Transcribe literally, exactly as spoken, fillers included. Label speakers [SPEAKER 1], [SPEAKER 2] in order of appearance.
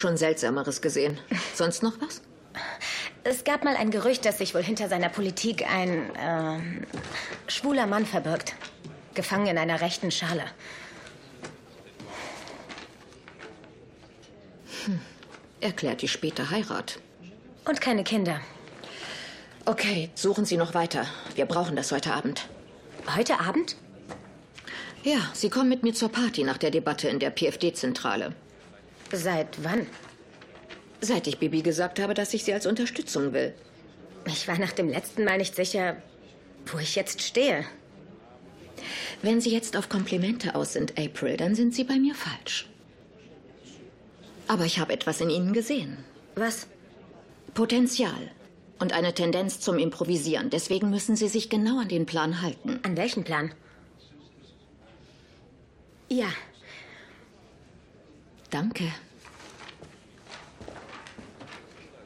[SPEAKER 1] Schon Seltsameres gesehen. Sonst noch was?
[SPEAKER 2] Es gab mal ein Gerücht, dass sich wohl hinter seiner Politik ein äh, schwuler Mann verbirgt. Gefangen in einer rechten Schale.
[SPEAKER 1] Hm. Erklärt die späte Heirat.
[SPEAKER 2] Und keine Kinder.
[SPEAKER 1] Okay, suchen Sie noch weiter. Wir brauchen das heute Abend.
[SPEAKER 2] Heute Abend?
[SPEAKER 1] Ja, Sie kommen mit mir zur Party nach der Debatte in der P F D-Zentrale.
[SPEAKER 2] Seit wann?
[SPEAKER 1] Seit ich Bibi gesagt habe, dass ich sie als Unterstützung will.
[SPEAKER 2] Ich war nach dem letzten Mal nicht sicher, wo ich jetzt stehe.
[SPEAKER 1] Wenn Sie jetzt auf Komplimente aus sind, April, dann sind Sie bei mir falsch. Aber ich habe etwas in Ihnen gesehen.
[SPEAKER 2] Was?
[SPEAKER 1] Potenzial. Und eine Tendenz zum Improvisieren. Deswegen müssen Sie sich genau an den Plan halten.
[SPEAKER 2] An welchen Plan? Ja.
[SPEAKER 1] Danke.